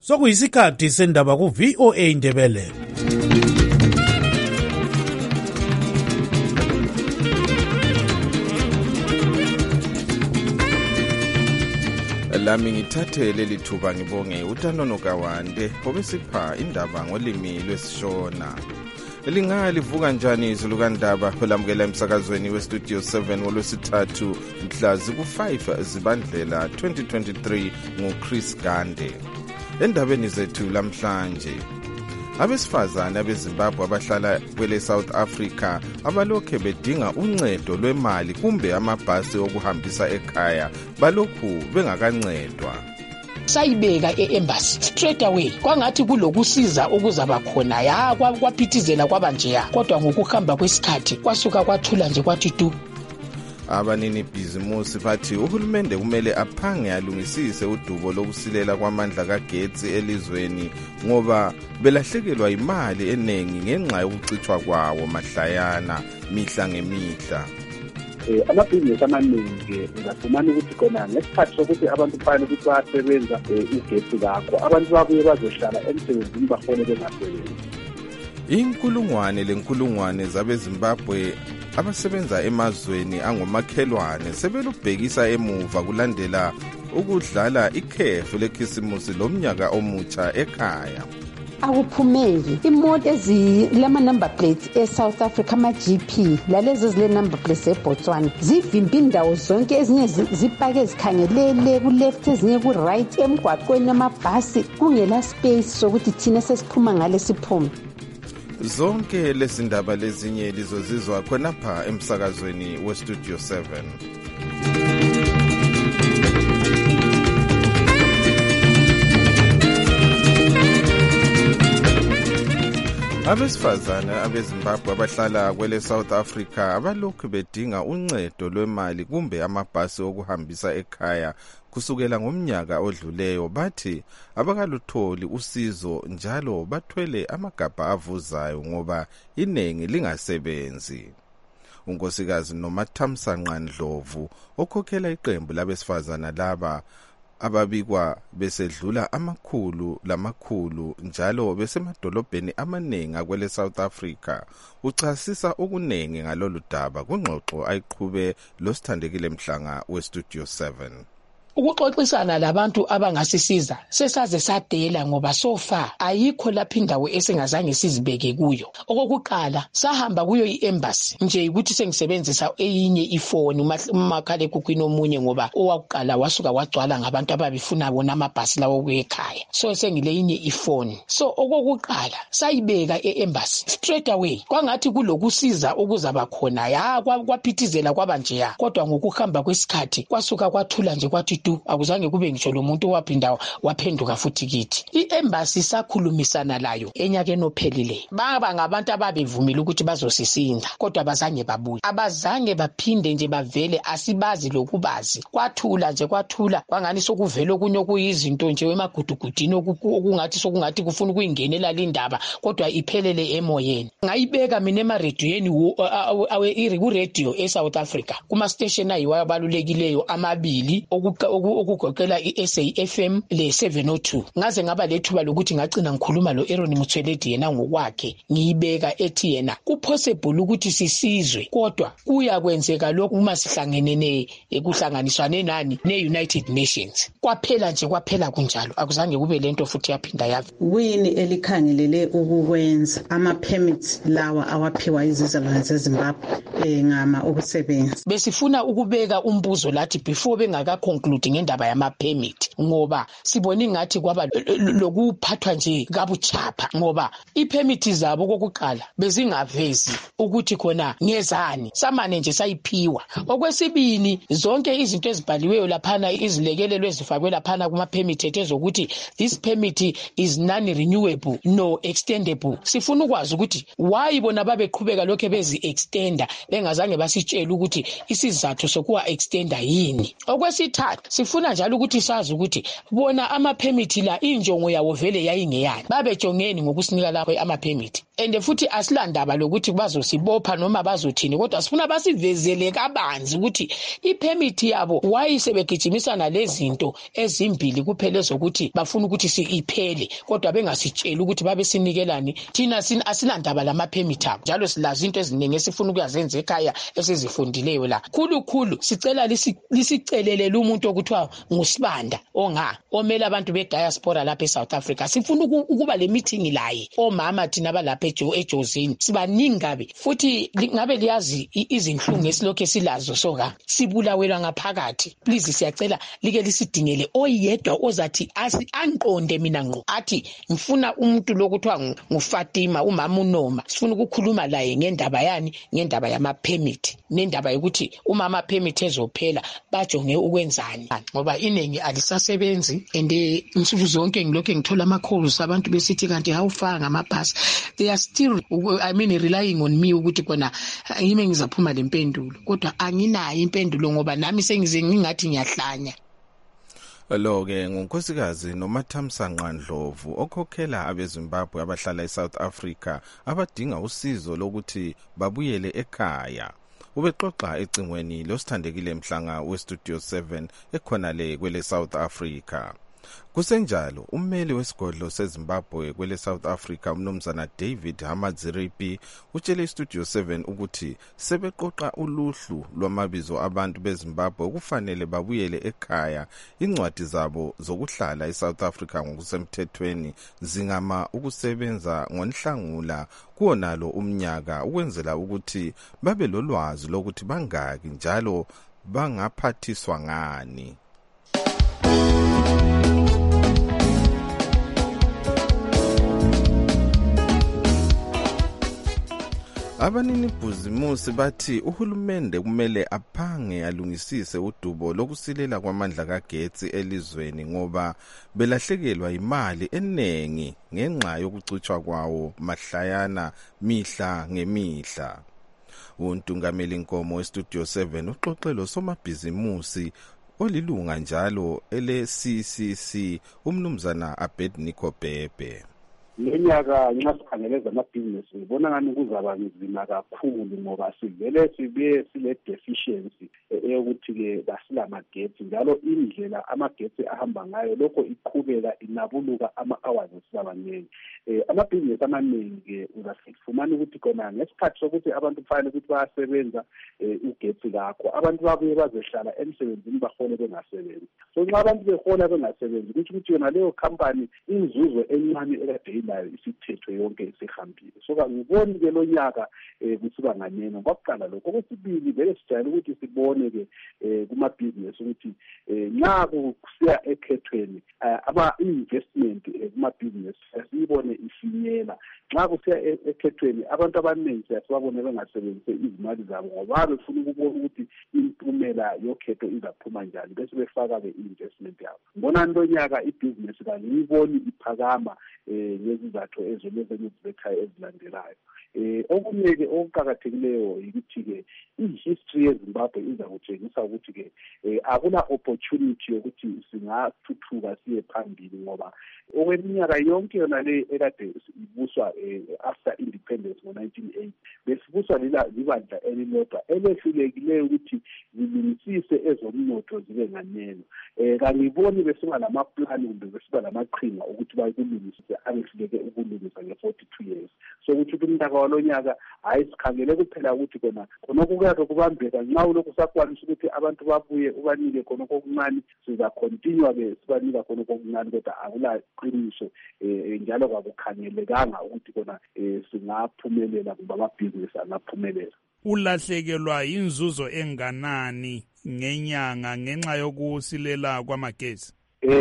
Sokuyisikhathi sendaba ku VOA Indebele. Lami ngithathe leli thuba ngibonge uTanono Kawande obesipha indaba ngolimi lwesishona. Lingalivuka njani izulu kandaba olamukela emsakazweni weStudio 7 ngolwesithathu mhla ziku-5 Zibandlela 2023 nguChris Gande. Endabeni zethu lamhlanje, abesifazane abeZimbabwe abahlala kwele South Africa abalokhe bedinga uncedo lwemali kumbe amabhasi okuhambisa ekhaya balokhu bengakancedwa. Sayibeka e-embassy straight away kwangathi kulokusiza okuzaba khona ya kwaphithizela kwabanjeya, kodwa ngokuhamba kwesikhathi kwasuka kwathula nje kwathi tu. Abanini bhizimusi bathi uhulumende kumele aphange alungisise udubo lokusilela kwamandla kagetsi elizweni ngoba belahlekelwa imali eningi ngenxa yokucithwa kwawo mahlayana mihla ngemihla. Amabhizinisi amaningi ngafumana ukuthi khona ngesikhathi sokuthi abantu kufanele ukuthi basebenza igesi lakho abantu babuye bazohlala emsebenzini bahole bengasebenzi. Inkulungwane zabeZimbabwe abasebenza emazweni angomakhelwane sebelubhekisa emuva kulandela ukudlala ikhefu lekhisimusi lomnyaka omutsha ekhaya. Akuphumeli imoto ezilama number plates eSouth Africa ama-GP lalezi ezile number plates eBotswana zivimba indawo zonke, ezinye zipake ezikhangelele ku-left ezinye ku-right emgwaqweni amabhasi kungela space sokuthi thina sesiphuma ngale siphume. Zonke lezi ndaba lezinye lizozizwa khonapha emsakazweni weStudio 7. Abesifazane abeZimbabwe abahlala kwele South Africa abalokhu bedinga uncedo lwemali kumbe amabhasi okuhambisa ekhaya kusukela ngomnyaka odluleyo bathi abakalutholi usizo njalo bathwele amagabha avuzayo ngoba inengi lingasebenzi. Unkosikazi Nomathamsanqa Ndlovu okhokhela iqembu labesifazana laba ababikwa besedlula amakhulu njalo besemadolobheni amaningi akwele South Africa uchasisa okunengi ngalolu daba kungxoxo ayiqhube loSithandekile Mhlanga weStudio 7. Ukuxoxisana labantu abangasisiza sesaze sadela ngoba sofa ayikho lapha indawo esingazange sizibeke kuyo. Okokuqala sahamba kuyo i-embassy nje ukuthi sengisebenzisa eyinye ifoni umakhala ekhukhwini omunye ngoba owakuqala wasuka wagcwala ngabantu ababefuna bona amabhasi lawo okuyekhaya, so sengileyinye ifoni. So okokuqala sayibeka e-embassy straight away kwangathi kulokusiza okuzaba khona ya kwaphithizela kwabanjeya, kodwa ngokuhamba kwesikhathi kwasuka kwathula nje kwathi tu, akuzange kube ngitsho lo muntu owaphinda waphenduka futhi kithi. I-embassy sakhulumisana layo enyakeni ophelileyo, baba ngabantu ababevumile ukuthi bazosisinda kodwa bazange babuye, abazange baphinde nje bavele, asibazi lokubazi. Kwathula kwangani sokuvela okunye okuyizinto nje emagudugudini okungathi kufuna ukuyingenela lindaba kodwa iphelele emoyeni. Ngayibeka mina emarediyweni ku-radio eSouth Africa kuma-station ayiwayo abalulekileyo amabili okugoqela i-SAFM le-702. Ngaze ngaba lethuba lokuthi ngagcina ngikhuluma lo-Aaron Mutheledi yena ngokwakhe ngiyibeka ethi yena kupossible ukuthi sisizwe kodwa kuyakwenzeka lokhu uma sihlangene ekuhlanganiswane nani ne-United Nations. Kwaphela kunjalo, akuzange kube lento futhi yaphinda yava. Kuyini elikhangelele ukukwenza ama-permits lawa awaphiwa izizalwane zeZimbabwe ngama ukusebenza? Besifuna ukubeka umbuzo lathi before bengaka-conclude ngendaba yama-permit ngoba sibone ngathi kwaba lokuphathwa nje kabuchapha ngoba i-permit zabo kokuqala bezingavezi ukuthi khona ngezani, samane nje sayiphiwa. Okwesibini zonke izinto ezibhaliweyo laphana izilekelelo ezifakwe laphana kuma-permit ezokuthi this permit is non-renewable no extendable. Sifuna ukwazi ukuthi why bona babeqhubeka lokho bezi-extenda bengazange basitshela ukuthi isizathu sokuwa extenda yini. Okwesithathu sifuna njalo ukuthi sazi ukuthi bona ama-permit la injongo yawo vele yayingeyani, babejongeni ngokusinika lapho ama-permit. And futhi asilandaba lokuthi bazosibopha noma bazothini, kodwa sifuna basivezele kabanzi ukuthi i-permit yabo wayisebegijimisana lezinto ezimbili kuphela zokuthi bafuna ukuthi iphele, kodwa bengasitsheli ukuthi babesinikelani. Thina asilandaba lama-permit abo, njalo silazi into eziningi esifuna ukuyazenza ekhaya esizifundileyo la. Khulu sicela lisicelele umuntu okuthiwa nguSibanda omele abantu be-diaspora lapha eSouth Africa. Sifuna ukuba le meeting laye omama thina abalapha ejozini sibaningi kabi, futhi ngabe liyazi izinhlungu esilokhu esilazo soka sibulawelwa ngaphakathi. Please siyacela like lisidingele oyedwa ozathi anqonde mina ngqo athi ngifuna umuntu lokuthiwa nguFatima umama uNoma, sifuna ukukhuluma laye ngendaba yani, ngendaba yama-permit nendaba yokuthi uma ama-permit ezophela bajonge ukwenzani, ngoba iningi alisasebenzi. And insuku zonke ngilokho ngithola ama-calls abantu besithi kanti hawufaka ngamabhasi. They are still relying on me ukuthi kona yimi ngizaphuma le mpendulo, kodwa anginayo impendulo ngoba nami sengize ngingathi ngiyahlanya. Lo-ke ngunkosikazi Nomathamsanqa Ndlovu okhokhela abeZimbabwe abahlala eSouth Africa abadinga usizo lokuthi babuyele ekhaya. Ubexoxa ecingweni losithandekile Mhlanga weStudio 7 ekhonale kwele South Africa. Kusenjalo ummeli wesigodlo seZimbabwe kwele South Africa umnumzana David Hamadziripi utshele iStudio 7 ukuthi sebeqoqa uluhlu lwamabizo abantu beZimbabwe kufanele babuyele ekhaya. Incwadi zabo zokuhlala eSouth Africa ngokusemthethweni zingama ukusebenza ngoNhlangula kuonalo umnyaka ukwenzela ukuthi babe lolwazi lokuthi bangaki njalo bangaphathiswa ngani. Abanini bhuzimusi bathi uhulumende kumele aphange alungisise udubo lokusilela kwamandla kagetsi elizweni ngoba belahlekelwa imali enengi ngenxa yokucutshwa kwawo mahlayana mihla ngemihla. Untungameli Nkomo weStudio 7 uxoxelo somabhizimusi olilunga njalo ele-CCC umnumzana Abednego Bhebhe. Lenyaka nxa sikhangeleza amabhizinesi ngibona ngani kuzaba nzima kakhulu ngoba sivele sibe sile deficiency eyokuthi-ke basilamagetsi njalo indlela amagetsi ahamba ngayo lokho iqhubeka inabuluka ama-hours esibabaningi. Amabhizinesi amaningi-ke uzafumana ukuthi khona ngesikhathi sokuthi abantu kufanele ukuthi bayasebenza ugetsi lakho abantu babuye bazohlala emsebenzini bahole bengasebenzi. So nxa abantu behola bengasebenzi kuthi ukuthi yona leyo company inzuzo encane ekade nayo isithethwe yonke isihambile. So ngiboni-ke lo nyaka kusiba nganeno kwakuqala lokho. Okwesibili vele sijayele ukuthi sibone-ke kumabhizinesi ukuthi nxa kusiya ekhethweni ama-investment kumabhizinesi siyibone ifinyela. Nxa kusiya ekhethweni abantu abaningi siyasibabone bengasebenzise izimali zabo ngoba befuna ukubona ukuthi impumela yokhetho izaphuma njani bese befaka-ke i-investment yabo. Ngibonani lo nyaka ibhizinesi kangiyiboni iphakama ngezizathu ezibekhaya ezilandelayo. Okunye-ke okuqakathekileyo yikuthi-ke i-history yeZimbabwe iza kutshengisa ukuthi-ke akula opportunity yokuthi singathuthuka siye phambili ngoba okweminyaka yonke yona le ekade ibuswa after independence ngo-1980 besibuswa libandla elilodwa elehlulekileyo ukuthi zilungisise ezomnotho zibe nganeno. Kangiboni besuka lamaplani kumbe besuka lamaqhinga ukuthi bakulungisise abehluleke ukulungisa nge-42 years. So ukuthi umntaka walonyaka hayi sikhangele kuphela ukuthi khonokho kuyake kubambeka nxa ulokhu sakwanisa ukuthi abantu babuye ubanike khonokho okuncane sizakhontinua-ke sibanika khonokho okuncane kodwa akula qiniso njalo kakukhangelekanga ukuthi singaphumelela kumbe amabhizinesi angaphumelela. Ulahlekelwa inzuzo enganani ngenyanga ngenxa yokusilela kwamagesi?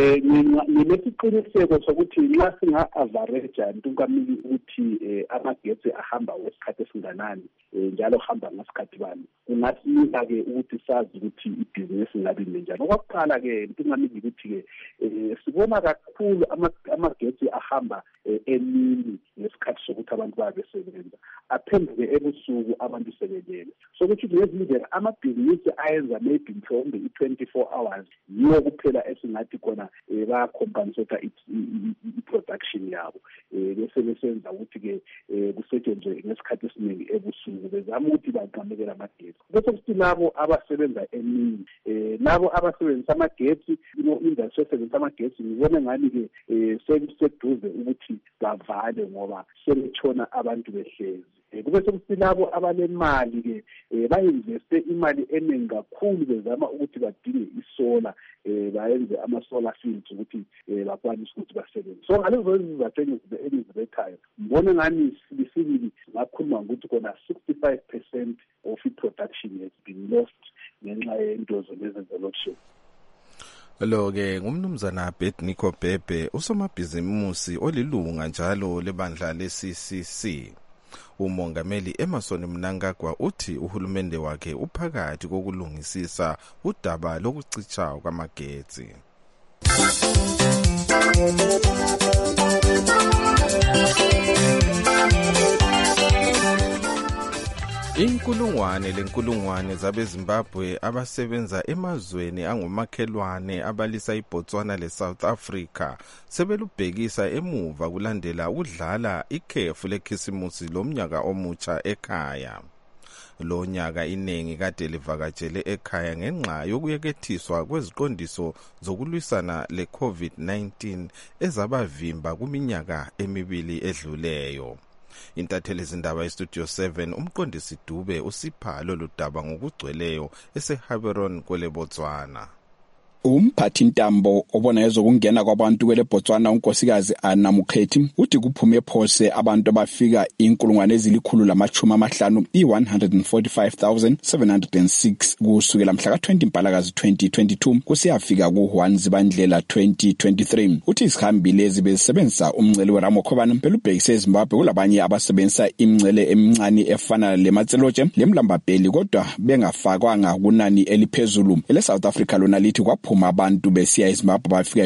Nginesiqiniseko sokuthi nxa singa-avareja ntungamili ukuthi amagetsi ahamba wesikhathi esinganani njalo hamba ngasikhathi bani kungasinika-ke ukuthi sazi ukuthi ibhizinesi ngabe njani. Okwakuqala-ke ntungamili ukuthi-ke sibona kakhulu amagetsi ahamba emini ngesikhathi sokuthi abantu babesebenza, aphenduke ebusuku abantu sebelele. So kuthi ngezindlela amabhizinisi ayenza maybe mhlawumbe i-24 hours yiwo kuphela esingathi khona bayacompensate i-production yabo, bese besenza ukuthi-ke kusetshenzwe ngesikhathi esiningi ebusuku bezama ukuthi baqamekele amagesi. Bese kuthi labo abasebenza emini, labo abasebenzisa amagesi, industry esebenzisa amagesi, ngibona ngani-ke sekuseduze ukuthi bavale ngoba sebetshona abantu behlezi. Kube sekuthi labo abanemali-ke bayinveste imali eningi kakhulu bezama ukuthi badinge isola, bayenze ama-solar fields ukuthi bakwanise ukuthi basebenze. So ngalezo zizathu engizibethayo ngibona ngani sibili ngakhuluma ngokuthi khona 65% of i-production has been lost ngenxa yentozo lezi. Lo-ke ngumnumzana Bethnico Bhebhe, usomabhizimusi olilunga njalo lebandla le-CCC. Umongameli Emmerson Mnangagwa uthi uhulumende wakhe uphakathi kokulungisisa udaba lokucitsha kwamagetsi. Inkulungwane zabeZimbabwe abasebenza emazweni angumakhelwane abalisa iBotswana leSouth Africa sebelubhekisa emuva kulandela ukudlala ikhefu lekhisimusi lomnyaka omutsha ekhaya. Lo nyaka iningi kade livakatshele ekhaya ngenxa yokuyekethiswa kweziqondiso zokulwisana le-COVID-19 ezabavimba kuminyaka emibili edluleyo. Intatheli zindaba eStudio 7 umqondisi Dube usipha lolu daba ngokugcweleyo eseHaberon kwele Botswana. Umphathi Ntambo obona ezokungena kwabantu kwele Botswana unkosikazi Anna Mukhethi uthi kuphume phose abantu abafika 150 145,706 kusukela mhla ka-20 Mpalakazi 2022 kusiyafika ku-1 Zibandlela 2023. Uthi izihambile ezibesebenzisa umngcele weRamokhobana belubhekise eZimbabwe kulabanye abasebenzisa imingcele emincane efana leMatselotshe leMlambabheli kodwa bengafakwanga kunani eliphezulu. EleSouth Africa lona lithi phuma abantu besiya eZimbabwe bafika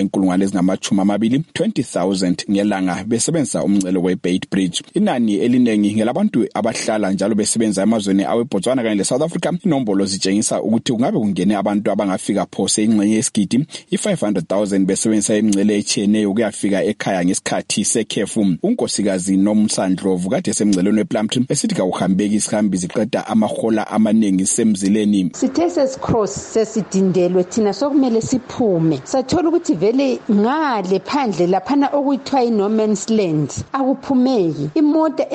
20,000 ngelanga besebenzisa umngcele weBait Bridge. Inani elinengi ngelabantu abahlala njalo besebenza emazweni aweBotswana kanye leSouth Africa. Inombolo zitshengisa ukuthi kungabe kungene abantu abangafika phose ingxenye yesigidi i-500,000 besebenzisa imingcele etshiyeneyo kuyafika ekhaya ngesikhathi sekhefu. Unkosikazi Nomsandlovu kade semngceleni wePlumtree esithi kawuhambeki isihambi ziqeda amahola amaningi semzileni. Sithe sesicross sesidindelwe thina sokumele siphume sathola ukuthi vele ngale phandle laphana okuyithiwa i-no man's land akuphumeki. Imoto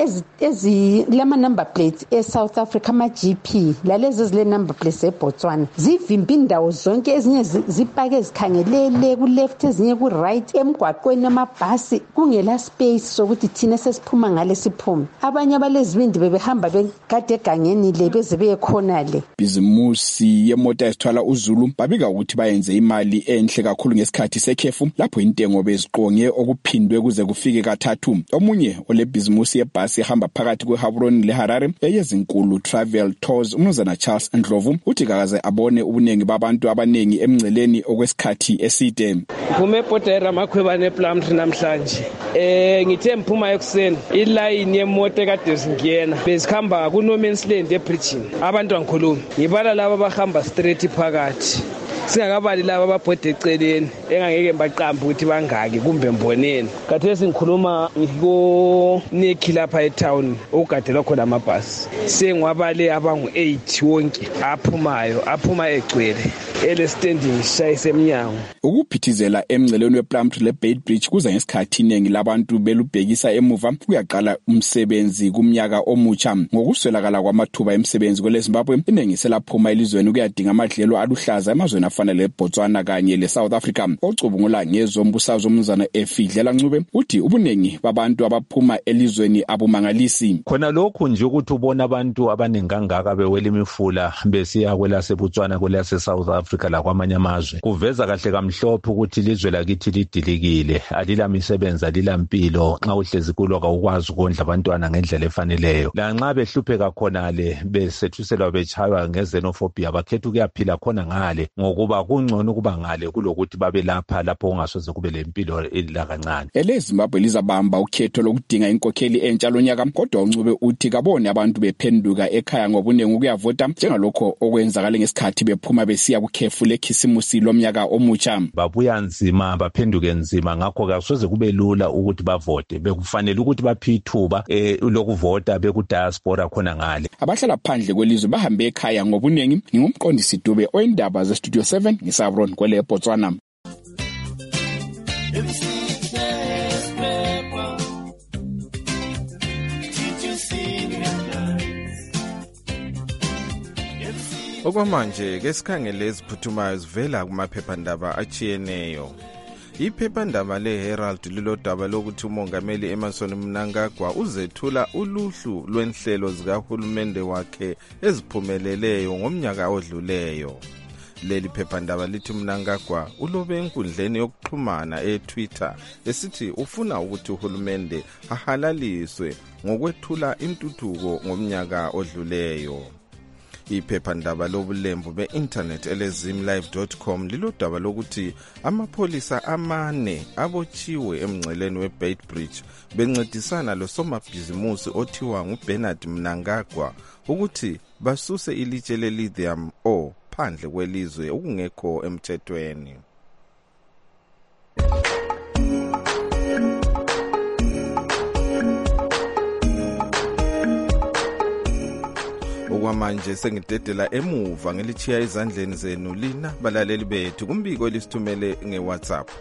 ezilama number plates eSouth Africa ama-GP lalezi zile number plates eBotswana zivimba indawo zonke, ezinye zipake ezikhangelele ku-left ezinye ku-right emgwaqweni amabhasi kungela space sokuthi thina sesiphuma ngale siphume. Abanye abalezibindi bebehamba bekade egangeni le beze beyekhona le. Bhizimusi yemoto ezithwala uZulu babika ukuthi bayenze imali enhle kakhulu ngesikhathi sekhefu lapho intengo beziqonge okuphindwe kuze kufike kathathu. Omunye olebhizimusi yebhasi ehamba phakathi kweHaberon leHarare eyezinkulu Travel Tours umnumzana Charles Ndlovu uthi kakaze abone ubuningi babantu abaningi emngceleni okwesikhathi eside. Ngiphume eBoda eRamakhwebane ePlumtree namhlanje. Ngithe mphuma ekuseni iline yemoto ekade zingena bezikhamba ku-no man's land eBridge. Abantu angikhulumi ngibala laba bahamba straight phakathi. Singakabali laba ababhode eceleni engangeke baqamba ukuthi bangaki kumbe mboneni. Khathesi ngikhuluma ngiko-Nekhi lapha etown okugadelwa khona amabhasi. Sengwabale abangu-8 wonke aphuma egcwele ele-standing shayise emnyango. Ukuphithizela emngceleni wePlumtree leBait Bridge kuza ngesikhathi iningi labantu belubhekisa emuva kuyaqala umsebenzi kumnyaka omutsha. Ngokuswelakala kwamathuba emsebenzi kweleZimbabwe iningi selaphuma elizweni kuyadinga amadlelo aluhlaza emazweni afana leBotswana kanye leSouth Africa. Ocubungula ngezombusazwe umnumzana Efidlela Ncube uthi ubuningi babantu abaphuma elizweni abumangalisi. Khona lokhu nje ukuthi ubona abantu abaningi kangaka bewela imifula besiya kwelaseBotswana kwelaseSouth Africa lakwamanye amazwe kuveza kahle kamhlophe ukuthi ilizwe lakithi lidilikile, alilamisebenzi, alilampilo. Nxa uhlezi kulo ukwazi ukondla abantwana ngendlela efaneleyo. La nxa behlupheka khona le besethuselwa betshaywa ngezenophobia bakhetha ukuyaphila khona ngale ngokuba ngoba kungcono kuba ngale kulokuthi babe lapha kungasoze kube lempilo elakancane. EleZimbabwe lizabamba ukhetho lokudinga inkokheli entsha lonyaka, kodwa uNcube uthi kabone abantu bephenduka ekhaya ngobunengi ukuyavota njengalokho okwenzakala ngesikhathi bephuma besiya kukhefu lekhisimusi lomnyaka omutsha. Babuya nzima, baphenduke nzima, ngakho kasoze kube lula ukuthi bavote. Bekufanele ukuthi baphe ithuba lokuvota bekudiaspora khona ngale. Abahlala phandle kwelizwe bahambe ekhaya ngobunengi. Ngingumqondisi Dube oyindaba zeStudio 7 ngisabron kwele Botswana. Okwamanje ke sikhangele eziphuthumayo zivela kumaphephandaba achiyeneyo. Iphephandaba leHerald lilodaba lokuthi umongameli Emmerson Mnangagwa uzethula uluhlu lwenhlelo zikahulumende wakhe eziphumeleleyo ngomnyaka odluleyo. Leli phephandaba lithi Mnangagwa ulobe enkundleni yokuxhumana eTwitter esithi ufuna ukuthi uhulumende ahalaliswe ngokwethula intuthuko ngomnyaka odluleyo. Iphephandaba lobulembu be-internet elezimlive.com lilodaba lokuthi amapholisa 4 abotshiwe emngceleni weBeitbridge bencedisana losomabhizimusi othiwa nguBernard Mnangagwa ukuthi basuse ilitshe le-lithium phandle kwelizwe okungekho emthethweni. Okwamanje sengidedela emuva ngelichiya ezandleni zenu lina balaleli bethu kumbiko elisithumele ngeWhatsApp.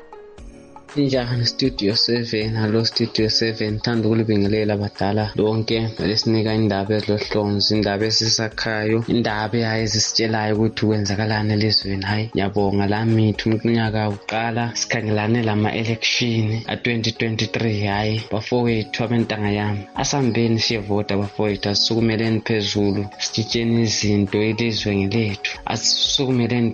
Njani Studio 7, hallo Studio 7, thanda ukulibingelela abadala lonke lesinika indaba ezilohlonzi, indaba esisakhayo, indaba ezisitshelayo ukuthi kwenzakalana elizweni. Hayi ngiyabonga lami umnyaka uqala sikhangelane lama election a2023. Hayi bafowethu abantanga yami asambeni siyevota bafowethu, asisukumeleni phezulu sitshitsheni izinto ilizwe ngelethu, asisukumeleni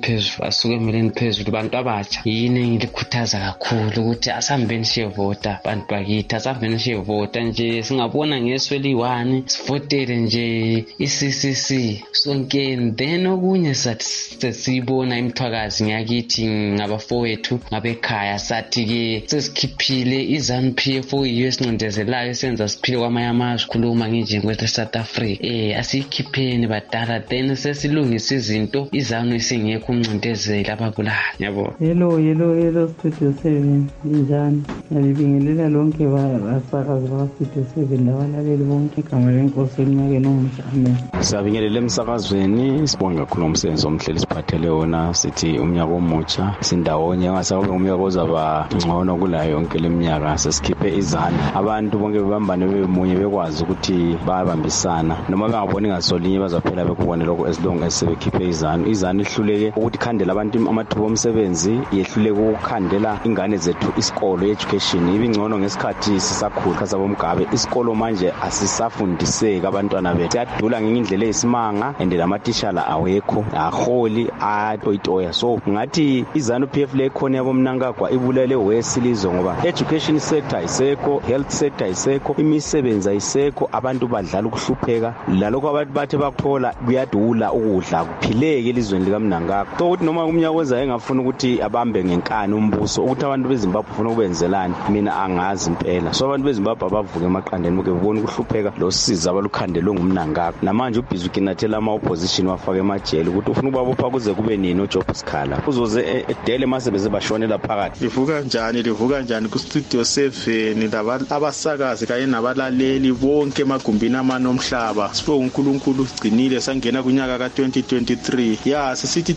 phezulu bantu abatsha. Yini ngilikhuthaza kakhulu ukuthi asambeni siyevota bantu bakithi, asambeni siyevota nje, singabona ngeso eli1 sivotele nje iCCC sonke, then okunye sathi sibona imthwakazi ngakithi ngabafowethu ngabekhaya sathi ke sesikhiphile iZANU-PF oyiyo esincindezelayo senza siphile kwamanye amazwe khuluma nje kwethu South Africa. Asikhipheni badala, then sesilungisa izinto iZANU isingekho umncindezeli ababulala. Yabo. Hello Studio 7. Njani ngibingelela lonke basakazi baStudio 7 nabalaleli bonke igama lenkosi eminyakeni omuhle. Amen. Siyabingelela emsakazweni, sibonge kakhulu umsebenzi omhleli siphathele wona, sithi umnyaka omutsha sindawonye ngasabe umnyaka ozaba ngcono kulayo yonke leminyaka. Sesikhiphe iZANU, abantu bonke bebambane bemunye bekwazi ukuthi bayabambisana, noma bengaboni ngasolinye bazaphela bekubone lokho esilonga sebekhiphe iZANU. iZANU ihluleke ukuthi khandela abantu amathuba omsebenzi, yehluleke ukukhandela ingane zethu isikolo education ibingcono ngesikhathi sisakhula kasabomgabe. Isikolo manje asisafundiseki abantwana bethu, siyadula ngendlela eyisimanga and lamatishala awekho, aholi atoyitoya. So ngathi iZANU-PF le khona yabo Mnangagwa ibulele wesilizwe ngoba education sector isekho, health sector isekho, imisebenzi ayisekho, abantu badlala ukuhlupheka. Lalokho abantu bathe bakuthola kuyadula ukudla kuphileke elizweni lika Mnangagwa. So ukuthi noma umnyaka ozayo engafuna ukuthi abambe ngenkani umbuso ukuthi abantu beZimbabwe ufuna ukwenzelani, mina angazi impela. So abantu beZimbabwe abavuke emaqandeni boke bebona ukuhlupheka lo siza abalukhandelwe ngumNangagwa. Namanje ubhizi ukinathela ama opposition wafaka emajele ukuthi ufuna ukubabopha kuze kube nini uJob Sikhala uzoze edele mase beze bashonela phakathi. Livuka njani ku Studio 7 labantu abasakazi kanye nabalaleli bonke emagumbini amane omhlaba. Sibonga uNkulunkulu sigcinile sangena kunyaka ka2023. Ya sisithi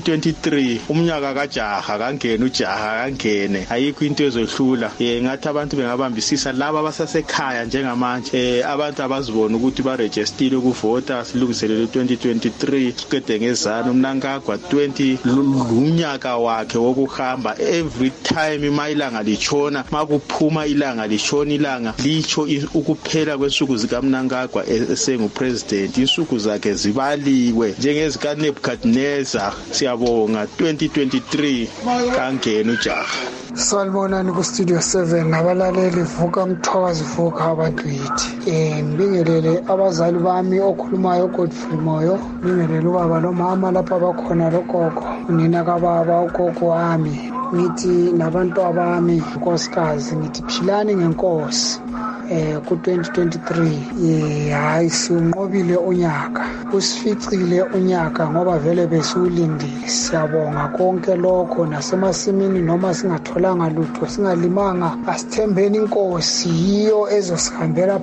2023 umnyaka kajaha kangena ujaha kangene, ayikho into ezohlula. Ngathi abantu bengabambisisa laba abasasekhaya njengamanje, abantu abazibona ukuthi ba register ukuvota silungiselele 2023 siqede ngeZANU. Mnangagwa 20 lunyaka wakhe wokuhamba. Every time imayilanga lichona, makuphuma ilanga lichona, ilanga licho ukuphela kwensuku zika Mnangagwa esengu president. Insuku zakhe zibaliwe njengezika Nebuchadnezzar. Siyabonga 2023 kangena ujaha. salibonani ku-studio 7 nabalaleli vuka mthwakazi vuka abantu yithi ngibingelele abazali bami okhulumayo uGodfrey Moyo, ngibingelele ubaba nomama lapha bakhona logogo, unina kababa ugogo wami, ngithi nabantu abami nkosikazi, ngithi philani ngenkosi. Ku-2023 hayi siunqobile unyaka, usificile unyaka ngoba vele besiwulindile. Siyabonga konke lokho, nasemasimini noma singatholanga lutho, singalimanga, asithembeni inkosi, yiyo ezosihambela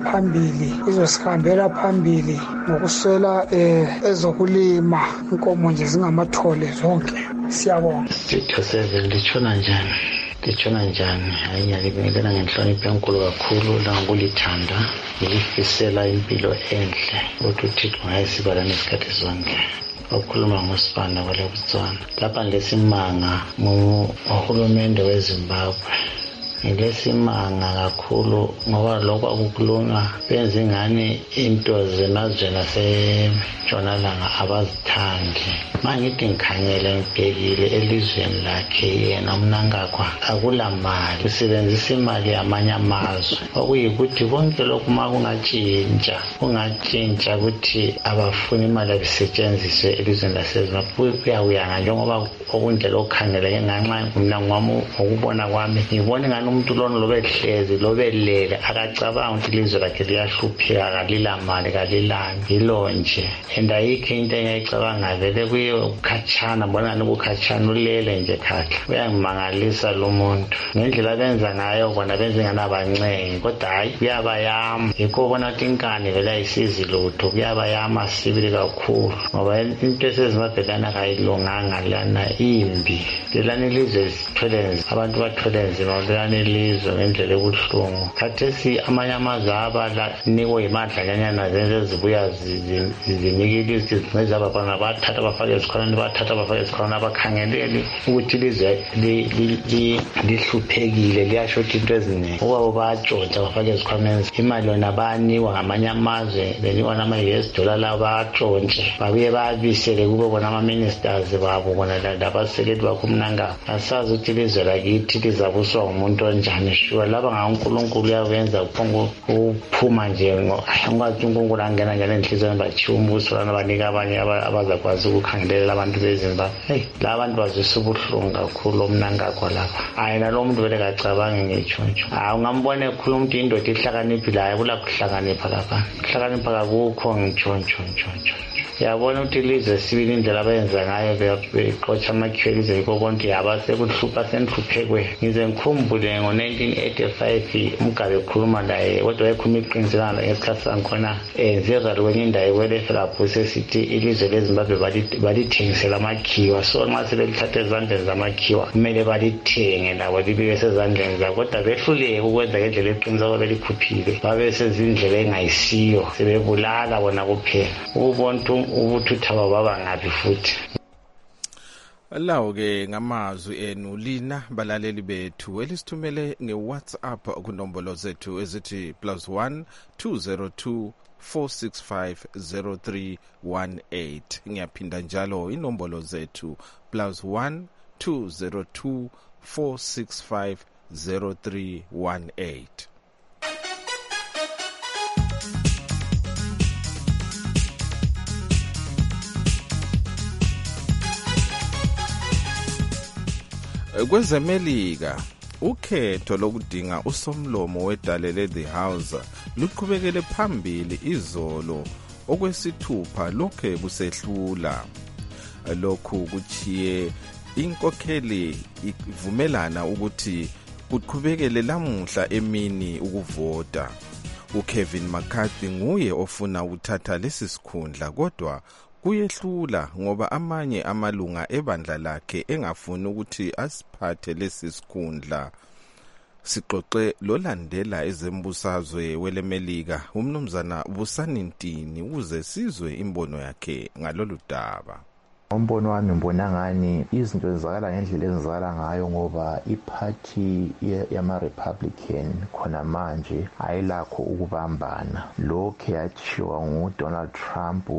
phambili ngokuswela ezokulima, inkomo nje zingamathole zonke. Siyabonga. Studio 7 litshona njani? Hayi, ngiyalibingelela ngenhlonipho enkulu kakhulu langokulithanda, ngilifisela impilo enhle ukuthi uThixo ngayesibala nesikhathi zonke. Okhuluma ngosibanda kwale Botswana lapha ngesimanga ngohulumende weZimbabwe. Ngilesimanga kakhulu ngoba lokho akukhulunywa benza ingani into zemazweni aseNtshonalanga abazithandi. Mangithi ngikhangele ngibhekile elizweni lakhe yena uMnangagwa akulamali, usebenzisa imali yamanye amazwe, okuyikuthi konke lokhu makungatshintsha ukuthi abafuna imali abisetshenziswe elizweni laseZimbabwe kuyawuyanga njengoba okundlela okukhangeleke nganxa mina ngwami ngokubona kwami ngibona ingani umuntu lona lobehlezi lobelele akacabanga ukuthi ilizwe lakhe liyahlupheka, kalilamali, kalilanga, yilo nje. And ayikho into engiyicabanga vele kuyo ukhatshana, bona ukhatshana ulele nje khahla. Uyangimangalisa lo muntu ngendlela benza ngayo, bona benza nganabancengi, kodwa hayi kuyabayama. Yikho ubona ukuthi inkani vele ayisizi lutho, kuyabayama sibili kakhulu ngoba into eseZimbabwe lana kayilunganga, lana imbi. Lelana ilizwe sithwele abantu bathwele nzima, lelana ilizwe ngendlela ebuhlungu. Khathesi amanye amazwe abanikwe imadlanyana zenze ezibuya zinika ilizwe zinceze abafana bathatha bafake esikhwaleni, abakhangeleli ukuthi ilizwe lihluphekile, liyashota into eziningi. Ubabo bayatshontsha bafake esikhwameni, imali yona bayanikwa ngamanye amazwe, benikwa nama-US dollar bayatshontshe, babuye bayabisele kube bona ama-ministers babo, bona labasekeli bakho uMnangagwa. Asazi ukuthi ilizwe lakithi lizabuswa ngumuntu onjani. Sure laba ngaNkulunkulu uyawenza uphuma nje ngokwathi uNkulunkulu angena njalo enhlizweni bachiya umbuso lana banika abanye abazakwazi ukukhangelela abantu beZimbabwe. Hey, la bantu bazwisa ubuhlungu kakhulu uMnangagwa lapha. Hayi nalo muntu vele kacabange ngechoncho. Ungambona ekhuluma umuntu indoda ihlakaniphile, kula kuhlakanipha lapha. Kuhlakanipha kakukho ngechoncho. Yabona ukuthi ilizwe sibili indlela abayenza ngayo beqotsha amakhwelize yikho konke yabasekuhlupha senhluphekwe. Ngize ngikhumbule ngo-1985 uMgabe ekhuluma laye, kodwa wayekhuluma iqiniso ngesikhathi sangikhona zezalo kwenye indawo kwelefe lapho sesithi ilizwe leZimbabwe balithengisela amakhiwa. So nxa sebelithatha ezandleni zamakhiwa kumele balithenge labo libiwe sezandleni zabo, kodwa behluleke ukwenza ngendlela eqiniso belikhuphile, babesezindlela engayisiyo, sebebulala bona kuphela. Ubuntu ubuthutha baba ngapi futhi. Lawo-ke ngamazwi enu lina balaleli bethu elisithumele nge-WhatsApp kunombolo zethu ezithi +1 202 465 0318. Ngiyaphinda njalo inombolo zethu +1 202 465 0318. KwezeMelika ukhetho lokudinga usomlomo wedalele The House luqhubekele phambili izolo okwesithupha lokhe kusehlula. Lokhu kuchiye inkokheli ivumelana ukuthi kuqhubekele lamuhla emini ukuvota. uKevin McCarthy nguye ofuna ukuthatha lesi sikhundla, kodwa kuyehlula ngoba amanye amalunga ebandla lakhe engafuni ukuthi asiphathe lesi sikhundla. Sixoxe lolandela ezembusazwe weleMelika umnumzana Busani Ntini ukuze sizwe imbono yakhe ngalolu daba. Umbono wami ngibona ngani izinto ezizakala ngendlela ezizakala ngayo ngoba iphathi yama-Republican khona manje ayilakho ukubambana. Lokhu yatshiwa nguDonald Trump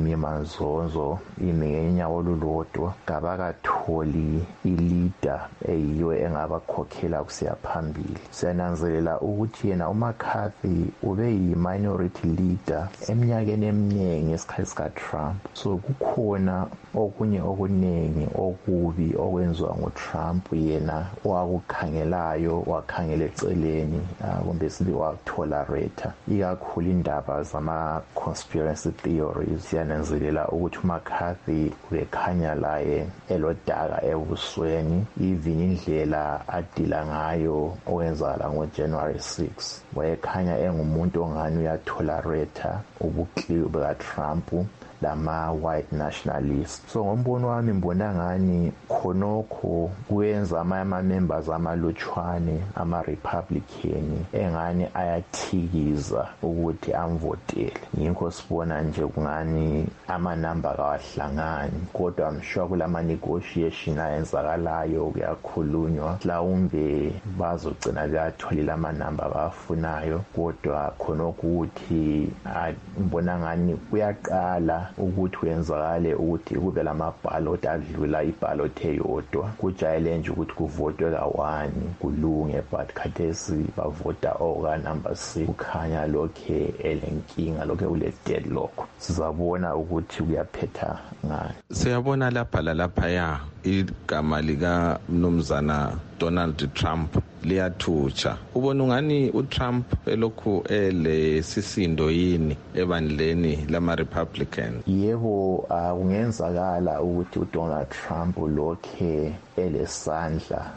imimanzonzo imingenyawo olulodwa kabakatholi ilida eyiyo engabakhokhela kusiya phambili. Siyananzelela ukuthi yena uMcCarthy ube yi-minority leader eminyakeni eminingi esikhathi sika-Trump. So kukhona okunye okuningi okubi okwenziwa nguTrump yena wakukhangelayo wakhangela eceleni kumbe sithi wakutolerate ikakhulu indaba zama-conspiracy theories. Siyananzelela ukuthi uMcCarthy ubekhanya laye elodaka ebusweni even indlela adila ngayo okwenzakala ngoJanuary 6 wayekhanya engumuntu ongani uyatolerate ubukliwi bukaTrump lama-white nationalist. So ngombono wami ngibona ngani khonokho kuyenza ama-members amalutshwane ama-Republican engani ayathikiza ukuthi amvotele. Yingakho sibona nje kungani amanamba kawahlangani, kodwa mshuwa kulama-negotiation ayenzakalayo kuyakhulunywa mhlawumbe bazogcina beyatholile amanamba abafunayo, kodwa khonokho ukuthi ngibona ngani kuyaqala ukuthi wenzakale ukuthi kube lamaballot adlula iballot eyodwa. Kujayele nje ukuthi kuvotwe ka-1 kulunge, but khathesi bavota oka number 6 kukhanya lokhe elenkinga, lokhe kule deadlock. Sizabona ukuthi kuyaphetha ngani. Siyabona lapha lalaphaya igama lika mnumzana Donald Trump liyathutsha. Ubona ungani uTrump elokhu elesisindo yini ebandleni lama-Republican? Yebo, kungenzakala ukuthi uDonald Trump lokhe elesandla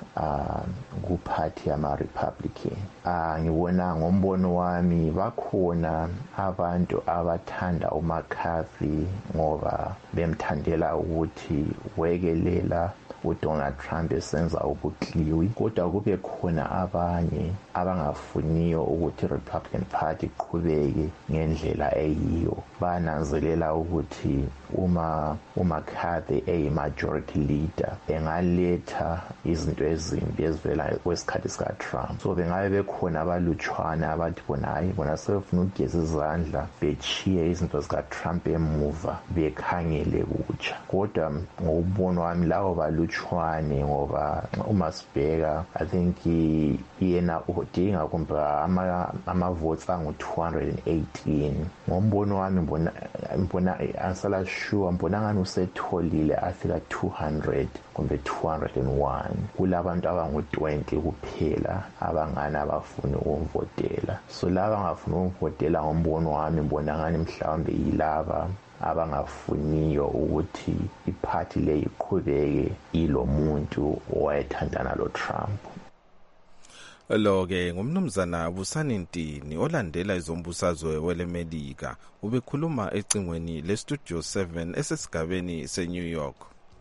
kuphathi yama-Republican. Ngibona ngombono wami bakhona abantu abathanda uMcCarthy ngoba bemthandela ukuthi wekelela uDonald Trump esenza ubukliwi, kodwa kube khona abanye abangafuniyo ukuthi Republican Party iqhubeke ngendlela eyiyo. Bananzelela ukuthi uma uMcCarthy eyi-majority leader engaletha izinto ezimbi ezivela kwesikhathi sika-Trump. So bengabe bekhona abalutshwane abathi bona sebefuna ukugeza izandla bechiye izinto zika-Trump emuva bekhangele kutsha. Kodwa ngokubona wami lawo balutshwane ngoba uma sibheka I think yena udinga kumbe ama-votes angu-218. Ngombono wami mbona ansala sure mbona ngani usetholile afika 200 kumbe 201. Kulabantu abangu-20 kuphela abangani abafuni ukumvotela. So laba abangafuni ukumvotela ngombono wami mbona ngani mhlawumbe yilaba abangafuniyo ukuthi iphathi le iqhubeke ilo muntu owayethandana lo Trump. Lo-ke ngumnumzana Busani Ntini olandela izombusazwe welemelika ubekhuluma ecingweni leStudio 7 esesigabeni seNew York.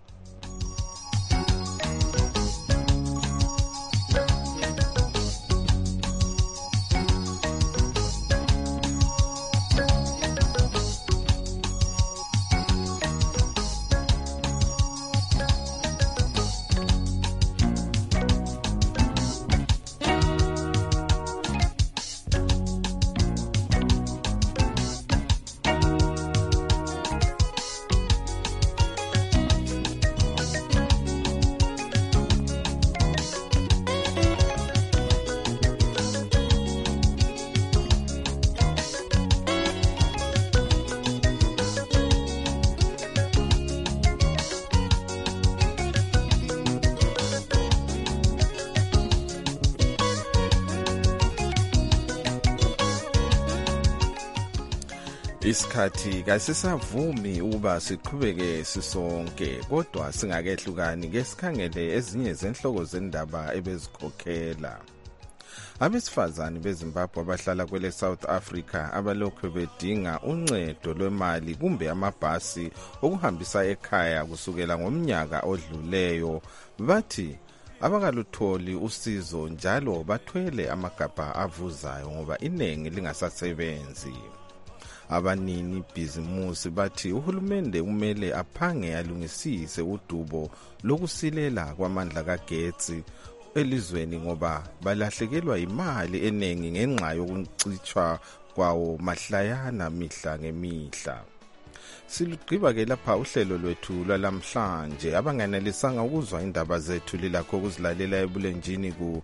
Isikhathi kasisavumi ukuba siqhubeke sisonke, kodwa singakehlukani ngesikhangele ezinye zenhloko zendaba ebezikhokhela. Abesifazane beZimbabwe abahlala kwele South Africa abalokhu bedinga uncedo lwemali kumbe amabhasi okuhambisa ekhaya kusukela ngomnyaka odluleyo bathi abakalutholi usizo njalo bathwele amagabha avuzayo ngoba iningi lingasasebenzi. Abanini bhizimusi bathi uhulumende umele aphange alungisise udubo lokusilela kwamandla kagetsi elizweni ngoba balahlekelwa imali eningi ngenxa yokuncitshwa kwawo mahlayana mihla ngemihla. Silugqiba ke lapha uhlelo lwethu lwalamhlanje. Abanganelisanga ukuzwa indaba zethu lilakho ukuzilalela ebulenjini ku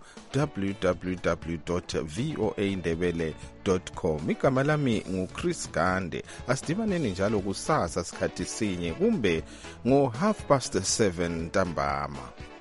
www.voaindebele.com. Igama lami nguChris Gande. Asidibaneni njalo kusasa sikhathi sinye kumbe ngo 7:30 ntambama.